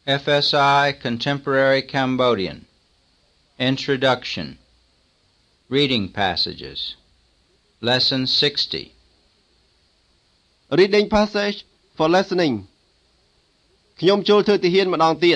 FSI Contemporary Cambodian Introduction Reading Passages Lesson 60 Reading passage for listening ខ្ញុំចូលធ្វើទាហានម្ដងទៀត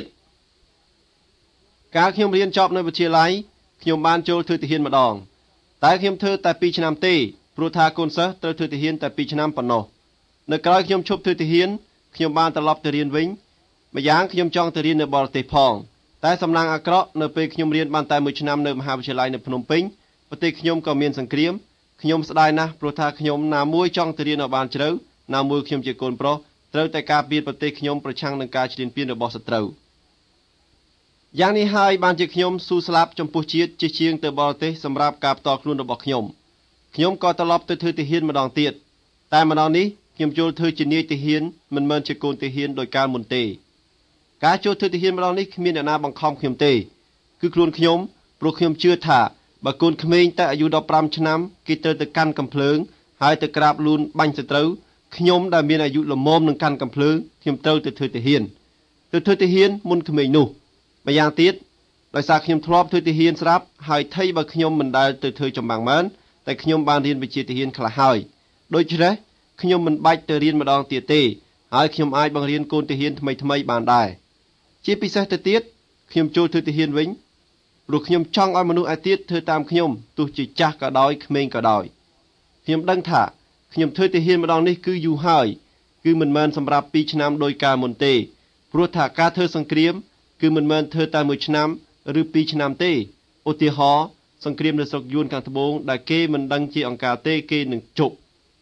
កាលខ្ញុំរៀនចប់នៅវិទ្យាល័យខ្ញុំបានចូលធ្វើទាហានម្ដងតែខ្ញុំធ្វើតែ2ឆ្នាំទេព្រោះថាកូនសិស្សត្រូវធ្វើទាហានតែ2ឆ្នាំប៉ុណ្ណោះនៅក្រោយខ្ញុំឈប់ធ្វើទាហានខ្ញុំបានត្រឡប់ទៅរៀនវិញម្យ៉ាងខ្ញុំចង់ទៅរៀននៅបរទេសផងតែសំណាងអាក្រក់នៅពេលខ្ញុំរៀនបានតែ1ឆ្នាំនៅមហាវិទ្យាល័យនៅភ្នំពេញប្រទេសខ្ញុំក៏មានសង្គ្រាមខ្ញុំស្ដាយណាស់ព្រោះថាខ្ញុំណាមួយចង់ទៅរៀនឲ្យបានជ្រៅណាមួយខ្ញុំជាកូនប្រុសត្រូវតែការពារប្រទេសខ្ញុំប្រឆាំងនឹងការឈ្លានពានរបស់សត្រូវយ៉ាងនេះហើយបានជាខ្ញុំស៊ូស្លាប់ចំពោះជាតិជាជាងទៅបរទេសសម្រាប់ការផ្ទាល់ខ្លួនរបស់ខ្ញុំក៏ត្រឡប់ទៅធ្វើទាហានម្ដងទៀតតែម្ដងនេះខ្ញុំចូលធ្វើជានាយទាហានមិនមែនជាកូនទាហានដោយកាលមុនទេការចូលធ្វើទាហានម្ដងនេះគ្មានអ្នកណាបង្ខំខ្ញុំទេគឺខ្លួនខ្ញុំព្រោះខ្ញុំជឿថាបើកូនក្មេងតែអាយុ15ឆ្នាំគេត្រូវទៅកាន់កំភ្លើងហើយទៅក្រាបលូនបាញ់សត្រូវខ្ញុំដែលមានអាយុល្មមនឹងកាន់កំភ្លើងខ្ញុំត្រូវទៅធ្វើទាហានមុនក្មេងនោះម្យ៉ាងទៀតដោយសារខ្ញុំធ្លាប់ធ្វើទាហានស្រាប់ហើយថៃបើខ្ញុំមិនដែលទៅធ្វើចម្បាំងមែនតែខ្ញុំបានរៀនវិជ្ជាទាហានខ្លះហើយដូច្នេះខ្ញុំមិនបាច់ទៅរៀនម្ដងទៀតទេហើយខ្ញុំអាចបង្រៀនកូនទាហានថ្មីបានដែរជាពិសេសទៅទៀតខ្ញុំចូលធ្វើទាហានវិញព្រោះខ្ញុំចង់ឲ្យមនុស្សឯទៀតធ្វើតាមខ្ញុំទោះជាចាស់ក៏ដោយក្មេងក៏ដោយខ្ញុំដឹងថាខ្ញុំធ្វើទាហានម្ដងនេះគឺយូរហើយគឺមិនមែនសម្រាប់2ឆ្នាំដោយកាលមុនទេព្រោះថាការធ្វើសង្គ្រាមគឺមិនមែនធ្វើតែ1ឆ្នាំឬ2ឆ្នាំទេឧទាហរណ៍សង្គ្រាមនៅស្រុកយួនខាងត្បូងដែលគេមិនដឹងជាអង្ការទេគេនឹងជប់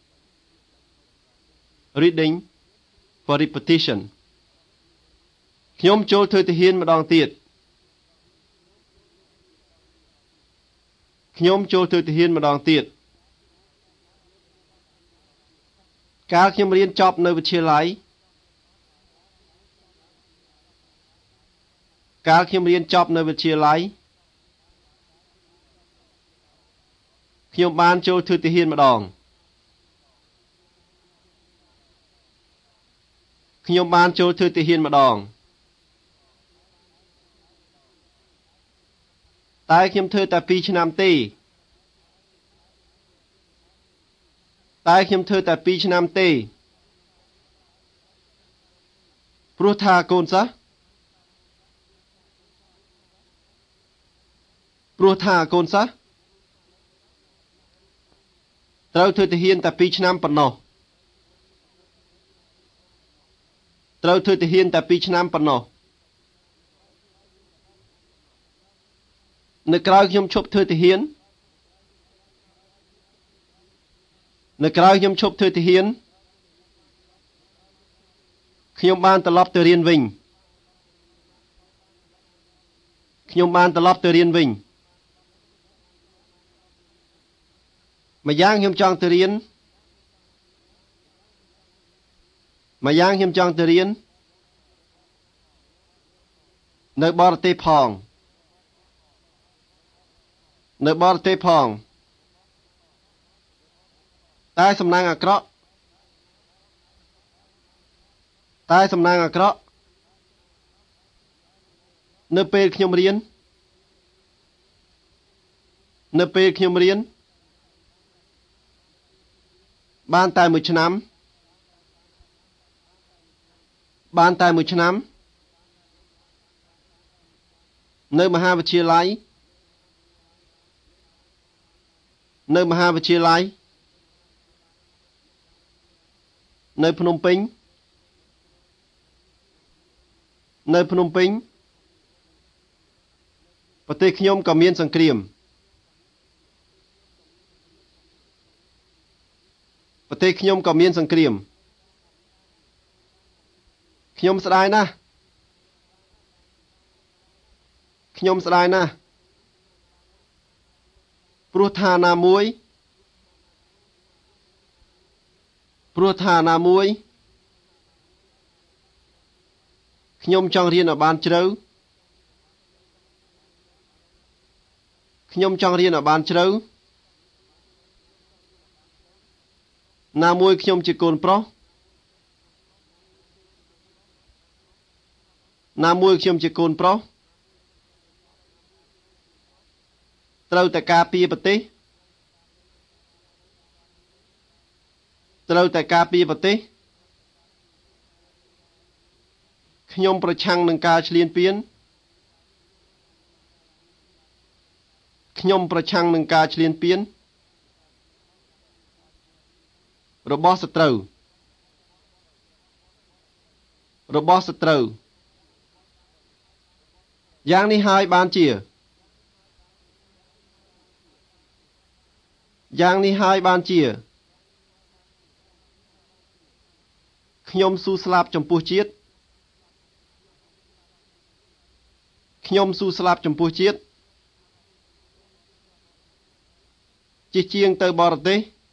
Reading for repetition ខ្ញុំចូលធ្វើទាហានម្ដងទៀតកាលខ្ញុំរៀនចប់នៅវិទ្យាល័យខ្ញុំបានចូលធ្វើទាហានម្ដងតែខ្ញុំធ្វើតែ2ឆ្នាំទេព្រោះថាកូនសិស្សត្រូវធ្វើទាហានតែ2ឆ្នាំប៉ុណ្ណោះនៅក្រៅខ្ញុំឈប់ធ្វើទាហានខ្ញុំបានត្រឡប់ទៅរៀនវិញម្យ៉ាងខ្ញុំចង់ទៅរៀននៅបរទេសផងតែសំណាងអាក្រក់នៅពេលខ្ញុំរៀនបានតែ1ឆ្នាំនៅមហាវិទ្យាល័យនៅភ្នំពេញប្រទេសខ្ញុំក៏មានសង្គ្រាមខ្ញុំស្ដាយណាស់ព្រោះថាណាមួយខ្ញុំចង់រៀនឲ្យបានជ្រៅណាមួយខ្ញុំជាកូនប្រុសណាមួយខ្ញុំជាកូនប្រុសត្រូវតែការពារប្រទេសខ្ញុំប្រឆាំងនឹងការឈ្លានពានរបស់សត្រូវយ៉ាងនេះហើយបានជាខ្ញុំស៊ូស្លាប់ចំពោះជាតិជាជាងទៅបរ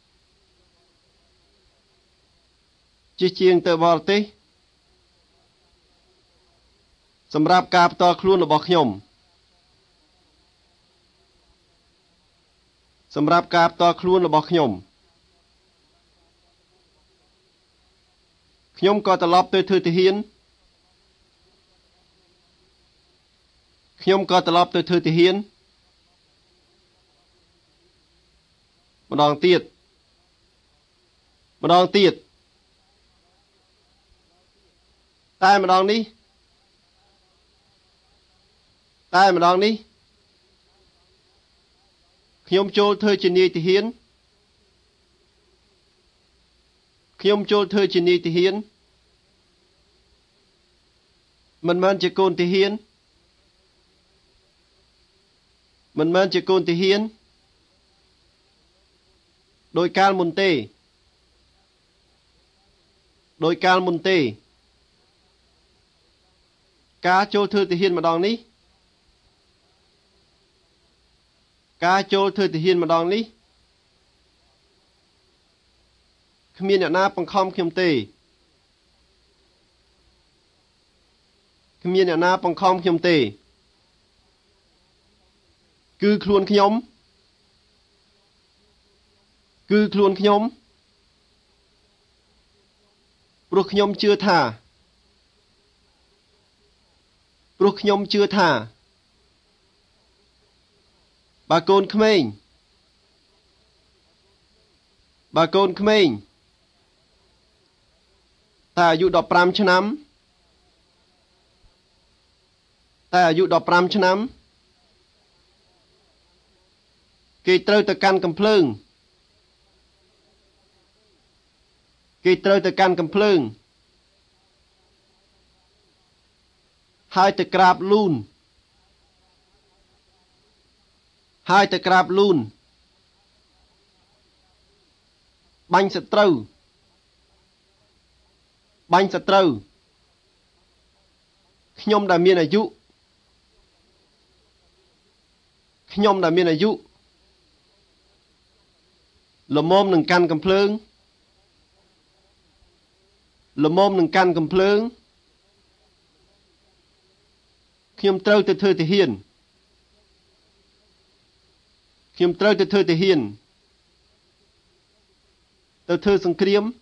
ទេសសម្រាប់ការផ្ទាល់ខ្លួនរបស់ខ្ញុំខ្ញុំក៏ត្រឡប់ទៅធ្វើទាហានម្ដងទៀតតែម្ដងនេះខ្ញុំចូលធ្វើជានាយទាហានមិនមែនជាកូនទាហានដោយកាលមុនទេការចូលធ្វើទាហានម្ដងនេះគ្មានអ្នកណាបង្ខំខ្ញុំទេគឺខ្លួនខ្ញុំព្រោះខ្ញុំជឿថាបើកូនក្មេងតែអាយុ15ឆ្នាំគេត្រូវទៅកាន់កំភ្លើងហើយទៅក្រាបលូនបាញ់សត្រូវខ្ញុំដែលមានអាយុល្មមនឹងកាន់កំភ្លើងខ្ញុំត្រូវទៅធ្វើទាហានទៅធ្វើសង្គ្រាម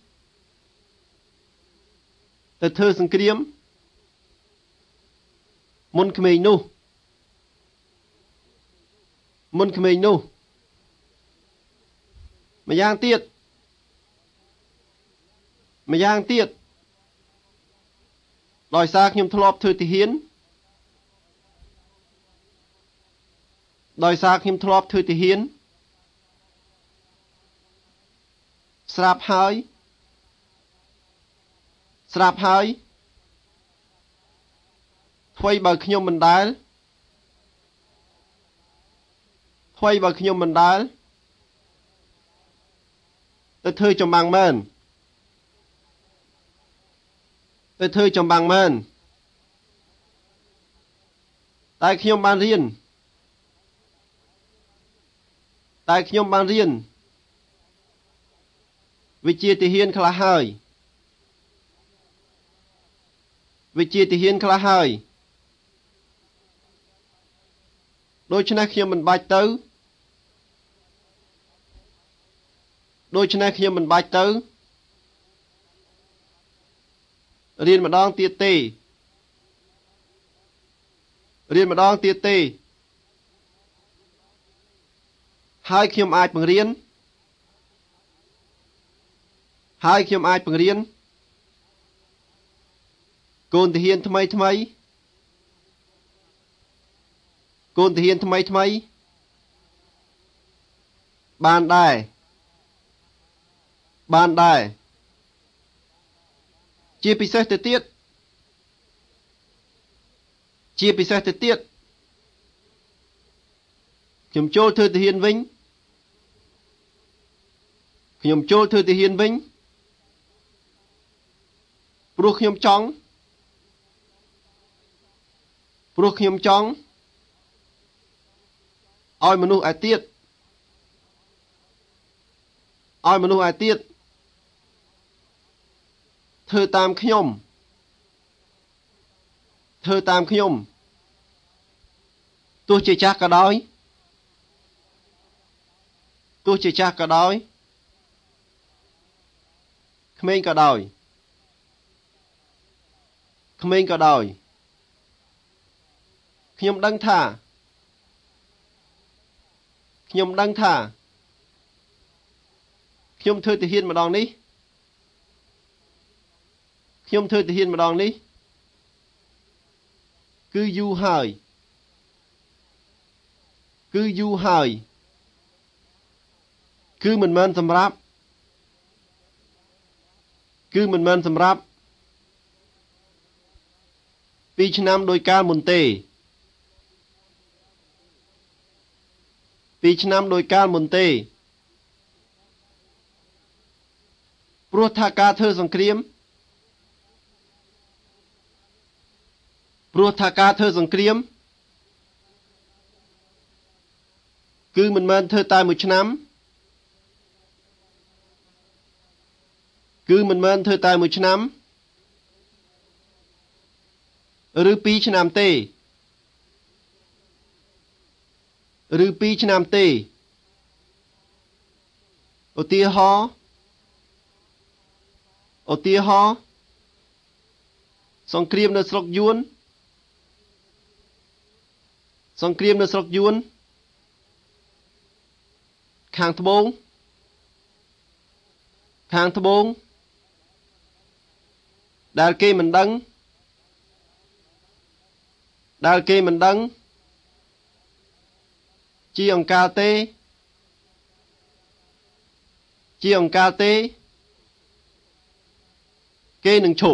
មុនក្មេងនោះម្យ៉ាងទៀតដោយសារខ្ញុំធ្លាប់ធ្វើទាហានស្រាប់ហើយថ្វីបើខ្ញុំមិនដែលទៅធ្វើចម្បាំងមែនតែខ្ញុំបានរៀនវិជ្ជាទាហានខ្លះហើយដូច្នេះខ្ញុំមិនបាច់ទៅរៀនម្ដងទៀតទេរៀនម្ដងទៀតទេហើយខ្ញុំអាចបង្រៀនកូនទាហានថ្មីបានដែរជាពិសេសទៅទៀតខ្ញុំចូលធ្វើទាហានវិញព្រោះខ្ញុំចង់ឲ្យមនុស្សឯទៀតធ្វើតាមខ្ញុំទោះជាចាស់ក៏ដោយក្មេងក៏ដោយខ្ញុំដឹងថាខ្ញុំធ្វើទាហានម្ដងនេះគឺយូរហើយគឺមិនមែនសម្រាប់2 ឆ្នាំដោយកាលមុនទេព្រោះថាការធ្វើសង្គ្រាមគឺមិនមែនធ្វើតែ1 ឆ្នាំឬ 2 ឆ្នាំទេឧទាហរណ៍សង្គ្រាមនៅស្រុកយួនខាងត្បូងដែលគេមិនដឹងជាអង្ការទេគេនឹងឈប់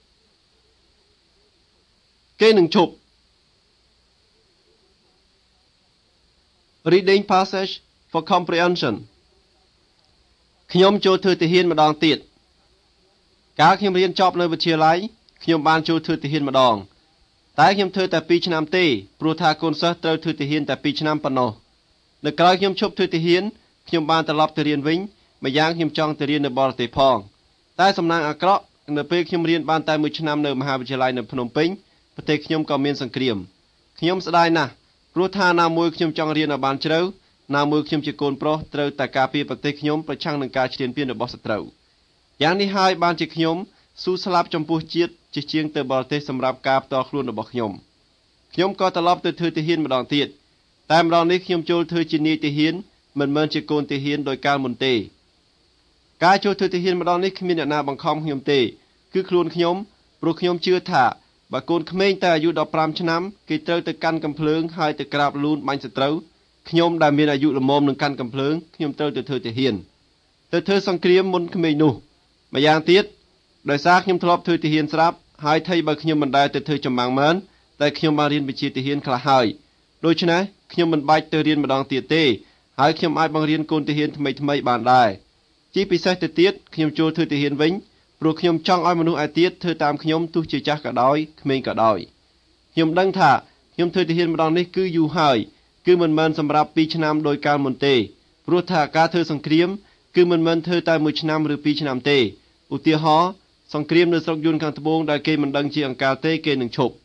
Reading passage for comprehension ខ្ញុំចូលធ្វើទាហានម្ដងទៀតកាលខ្ញុំរៀនចប់នៅវិទ្យាល័យខ្ញុំបានចូលធ្វើទាហានម្ដងតែខ្ញុំធ្វើតែ2 ឆ្នាំទេព្រោះថាកូនសិស្សត្រូវធ្វើទាហានតែ2 ឆ្នាំប៉ុណ្ណោះនៅក្រោយខ្ញុំឈប់ធ្វើទាហានខ្ញុំបានត្រឡប់ទៅរៀនវិញម្យ៉ាងខ្ញុំចង់ទៅរៀននៅបរទេសផងតែសំណាងអាក្រក់នៅពេលខ្ញុំរៀនបានតែ1 ឆ្នាំនៅមហាវិទ្យាល័យនៅភ្នំពេញប្រទេសខ្ញុំក៏មានសង្គ្រាមខ្ញុំស្ដាយណាស់ព្រោះថាណាមួយខ្ញុំចង់រៀនឲ្យបានជ្រៅណាមួយខ្ញុំជាកូនប្រុសត្រូវតែការពារប្រទេសខ្ញុំប្រឆាំងនឹងការឈ្លានពានរបស់សត្រូវយ៉ាងនេះហើយបានជាខ្ញុំស៊ូស្លាប់ចំពោះជាតិជាជាងទៅបរទេសសម្រាប់ការផ្ទាល់ខ្លួនរបស់ខ្ញុំក៏ត្រឡប់ទៅធ្វើទាហានម្ដងទៀតតែម្ដងនេះខ្ញុំចូលធ្វើជានាយទាហានមិនមែនជាកូនទាហានដោយកាលមុនទេការចូលធ្វើទាហានម្ដងនេះគ្មានអ្នកណាបង្ខំខ្ញុំទេគឺខ្លួនខ្ញុំព្រោះខ្ញុំជឿថាបើកូនក្មេងតែអាយុ15 ឆ្នាំគេត្រូវទៅកាន់កំភ្លើងហើយទៅក្រាបលូនបាញ់សត្រូវខ្ញុំដែលមានអាយុល្មមនឹងកាន់កំភ្លើងខ្ញុំត្រូវទៅធ្វើទាហានទៅធ្វើសង្គ្រាមមុនក្មេងនោះម្យ៉ាងទៀតដោយសារខ្ញុំធ្លាប់ធ្វើទាហានស្រាប់ហើយថៃបើខ្ញុំមិនដែលទៅធ្វើចម្បាំងមែនតែខ្ញុំបានរៀនវិជ្ជាទាហានខ្លះហើយដូច្នេះខ្ញុំមិនបាច់ទៅរៀនម្ដងទៀតទេហើយខ្ញុំអាចបង្រៀនកូនទាហានថ្មីបានដែរជាពិសេសទៅទៀតខ្ញុំចូលធ្វើទាហានវិញព្រោះខ្ញុំចង់ឲ្យមនុស្សឯទៀតធ្វើតាមខ្ញុំទោះជាចាស់ក៏ដោយក្មេងក៏ដោយខ្ញុំដឹងថាខ្ញុំធ្វើទាហានម្ដងនេះគឺយូរហើយគឺមិនមែនសម្រាប់2 ឆ្នាំដោយកាលមុនទេព្រោះថាការធ្វើសង្គ្រាមគឺមិនមែនធ្វើតែ1 ឆ្នាំឬ 2 ឆ្នាំទេឧទាហរណ៍សង្គ្រាមនៅស្រុកយួនខាងត្បូងដែលគេមិនដឹងជាអង្ការទេគេនឹងឈប់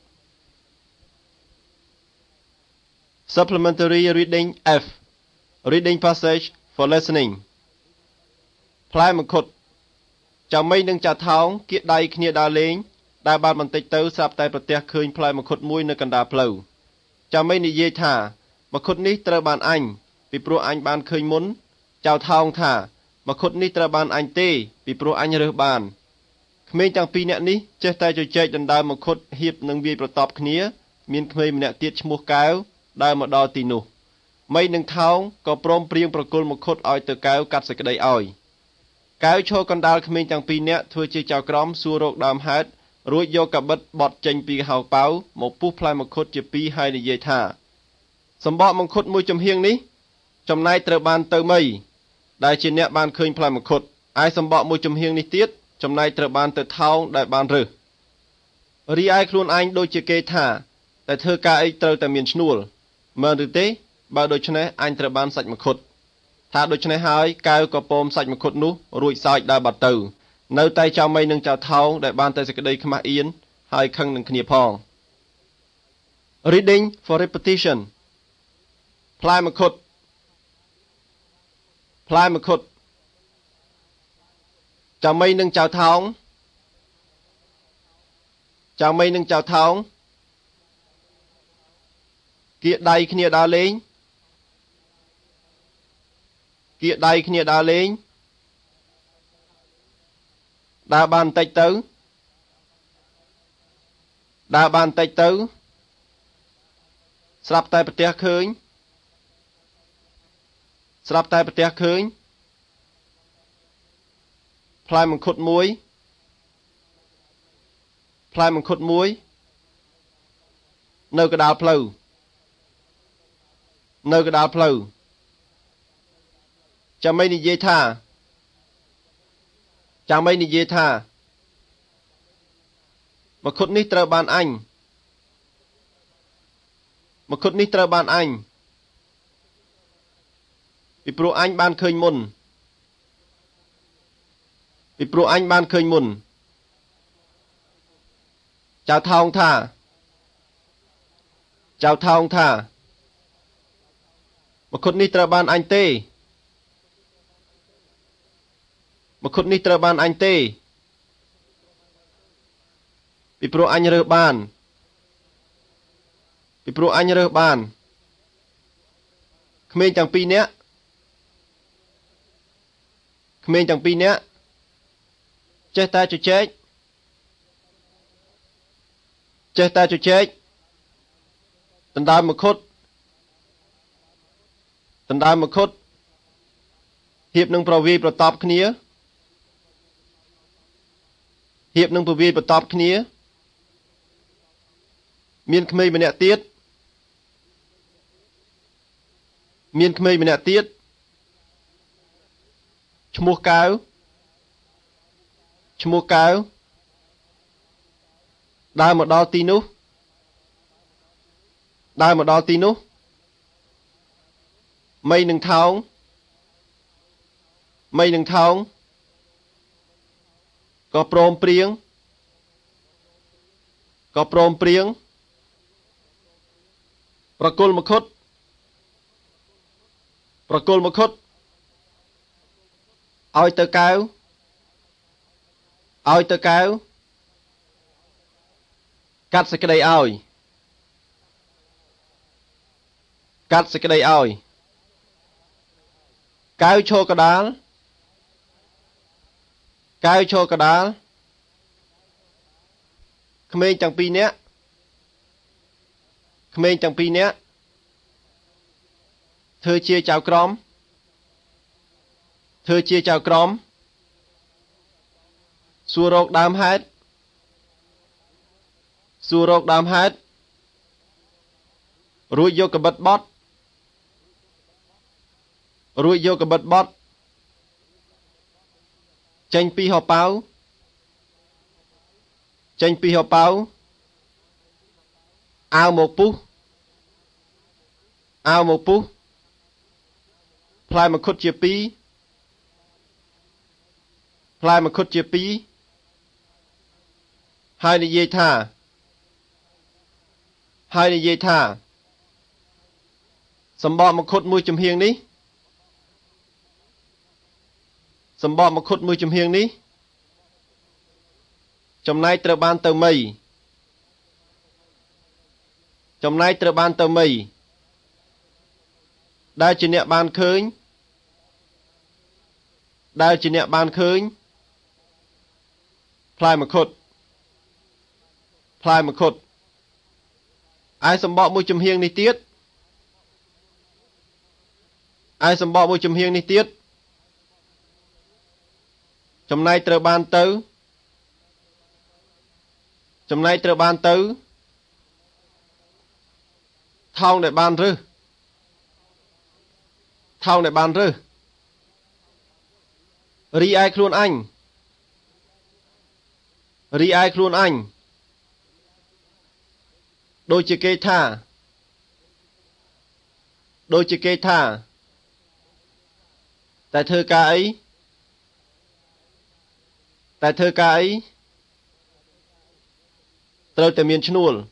Supplementary reading F Reading passage for listening ផ្លែមង្ឃុតចាំមីនឹងចាត់ថោងគៀកដៃគ្នាដើរលេងដែលបានបន្តិចទៅស្រាប់តែប្រទះឃើញផ្លែមង្ឃុតមួយនៅកណ្ដាលផ្លូវចាំមិននិយាយថាមកុដនេះត្រូវបានអញពីព្រោះអញបានឃើញមុនចៅថោងថាមកុដនេះត្រូវបានអញទេពីព្រោះអញរើសបានក្មេងទាំងពីរនាក់នេះចេះតែជជែកដណ្ដើមមកុដហៀបនឹងវាយប្រតបគ្នាមានក្មេងម្នាក់ទៀតឈ្មោះកែវដើរមកដល់ទីនោះមីនឹងថោងក៏ព្រមព្រៀងប្រគល់មកុដឲ្យទៅកែវកាត់សេចក្តីឲ្យកែវឈរកណ្ដាលក្មេងទាំងពីរនាក់ធ្វើជាចៅក្រមសួររកដើមហេតុរួចយកកាបិតបត់ចេញពីហៅប៉ៅមកពុះផ្លែមកុដជាពីរហើយនិយាយថាសម្បកមកុដមួយចំហៀងនេះចំណែកត្រូវបានទៅមីដែលជាអ្នកបានឃើញផ្លែមកុដឯសម្បកមួយចំហៀងនេះទៀតចំណែកត្រូវបានទៅថោងដែលបានរើសរីឯខ្លួនឯងដូចជាគេថាតែធ្វើការអីត្រូវតែមានឈ្នួលមើលឬទេបើដូច្នេះអញត្រូវបានសាច់មកុដថាដូច្នេះហើយកែវក៏ពមសាច់មកុដនោះរួចសើចដើរបាត់ទៅនៅតែចៅមីនឹងចៅថោងដែលបានតែសេចក្តីខ្មាស់អៀនហើយខឹងនឹងគ្នាផង Reading for repetition ផ្លែមកុដផ្លែមកុដចៅមីនឹងចៅថោងចៅមីនឹងចៅថោងគៀកដៃគ្នាដើរលេងគៀកដៃគ្នាដើរលេងដើរបានតិចទៅដើរបានតិចទៅស្រាប់តែប្រទះឃើញស្រាប់តែប្រទះឃើញផ្លែមង្ឃុតមួយផ្លែមង្ឃុតមួយនៅកណ្ដាលផ្លូវនៅកណ្ដាលផ្លូវចាំមិននិយាយថាចាំមិននិយាយថាមកុដនេះត្រូវបានអញមកុដនេះត្រូវបានអញពីព្រោះអញបានឃើញមុនពីព្រោះអញបានឃើញមុនចៅថោងថាចៅថោងថាមកុដនេះត្រូវបានអញទេមកុដនេះត្រូវបានអញទេពីព្រោះអញរើសបានពីព្រោះអញរើសបានក្មេងទាំងពីរនាក់ក្មេងទាំងពីរនាក់ចេះតែជជែកចេះតែជជែកដណ្ដើមមកុដដណ្ដើមមកុដហៀបនឹងប្រវាយប្រតបគ្នាហៀបនឹងប្រវាយប្រតបគ្នាមានក្មេងម្នាក់ទៀតមានក្មេងម្នាក់ទៀតឈ្មោះកែវឈ្មោះកែវដើរមកដល់ទីនោះដើរមកដល់ទីនោះមីនឹងថោងមីនឹងថោងក៏ព្រមព្រៀងក៏ព្រមព្រៀងប្រគល់មកុដប្រគល់មកុដឲ្យទៅកែវឲ្យទៅកែវកាត់សេចក្តីឲ្យកាត់សេចក្តីឲ្យកែវឈរកដាលកែវឈរកដាលក្មេងទាំងពីរនាក់ក្មេងទាំងពីរនាក់ធ្វើជាចៅក្រមធ្វើជាចៅក្រមសួររកដើមហេតុសួររកដើមហេតុរួចយកកាបិតបត់រួចយកកាបិតបត់ចេញពីហោប៉ៅចេញពីហោប៉ៅអាវមកពុះអាវមកពុះផ្លែមកុដជាពីរផ្លែមកុដជាពីរហើយនិយាយថាសម្បកមកុដមួយចំហៀងនេះសម្បកមកុដមួយចំហៀងនេះចំណែកត្រូវបានទៅមីចំណែកត្រូវបានទៅមីដែលជាអ្នកបានឃើញផ្លែមកុដឯសម្បកមួយចំហៀងនេះទៀតចំណែកត្រូវបានទៅថោងដែលបានរើសរីឯខ្លួនអញដូចជាគេថាតែធ្វើការអីត្រូវតែមានឈ្នួល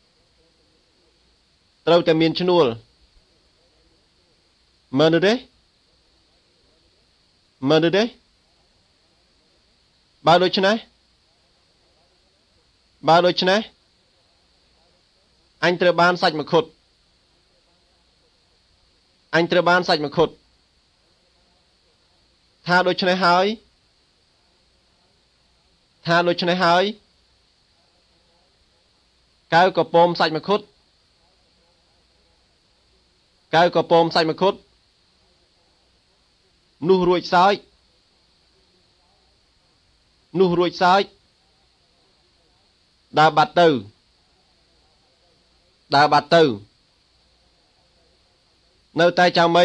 មើលនោះទេបើដូច្នេះអញត្រូវបានសាច់មកុដថាដូច្នេះហើយកៅកពមសាច់មកុដនោះរួចសើចដើរបាត់ទៅនៅតែចៅមី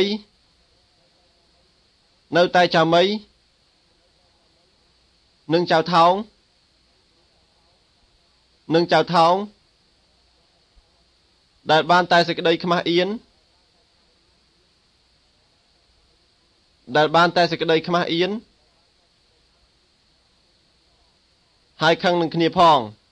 និងចៅថោងដែលបានតែសេចក្តីខ្មាស់អៀនហើយខឹងនឹងគ្នាផង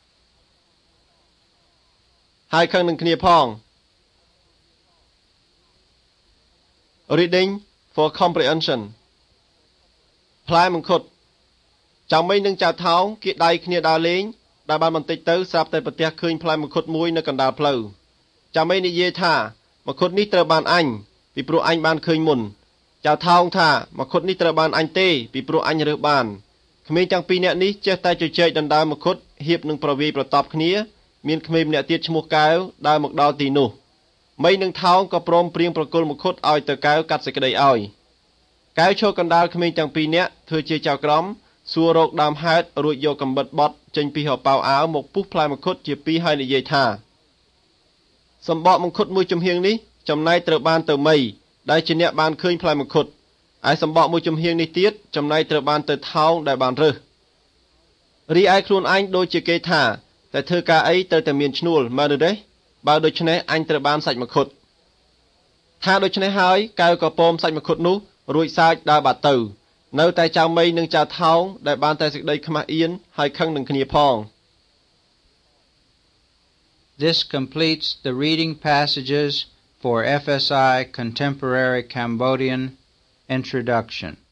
Reading for comprehension ផ្លែមង្ឃុតចៅមីនិងចៅថោងគេដៃគ្នាដើរលេងដែលបានបន្តិចទៅស្រាប់តែប្រទះឃើញផ្លែមង្ឃុតមួយនៅកណ្ដាលផ្លូវចៅមីនិយាយថាមង្ឃុតនេះត្រូវបានអញពីព្រោះអញបានឃើញមុនចៅថោងថាមង្ឃុតនេះត្រូវបានអញទេពីព្រោះអញរើសបានក្មេងទាំងពីរនាក់នេះចេះតែជជែកដណ្ដើមមង្ឃុតហៀបនឹងប្រវាយប្រតបគ្នាមានក្មេងម្នាក់ទៀតឈ្មោះកែវដើរមកដល់ទីនោះមីនិងថោងក៏ព្រមព្រៀងប្រគល់មង្ឃុតឲ្យទៅកែវកាត់សេចក្តីឲ្យកែវឈរកណ្ដាលក្មេងទាំងពីរនាក់ធ្វើជាចៅក្រមសួររកដើមហេតុរួចយកកំបិតបត់ចេញពីហោប៉ៅអាវមកពុះផ្លែមង្ឃុតជាពីរហើយនិយាយថាសម្បកមង្ឃុតមួយចំហៀងនេះចំណែកត្រូវបានទៅមីដែលជាអ្នកបានឃើញផ្លែមង្ឃុតឯសម្បកមួយចំហៀងនេះទៀតចំណែកត្រូវបានទៅថោងដែលបានរើសរីឯខ្លួនអញដូចជាគេថាតែធ្វើការអីត្រូវតែមានឈ្នួលមើលនោះទេបើដូច្នេះអញត្រូវបានសាច់មង្ឃុតថាដូច្នេះហើយកែវក៏ពមសាច់មង្ឃុតនោះរួចសើចដើរបាត់ទៅនៅតែចៅមីនិងចៅថោងដែលបានតែសេចក្តីខ្មាស់អៀនហើយខឹងនឹងគ្នាផង This completes the reading passages for FSI Contemporary Cambodian Introduction.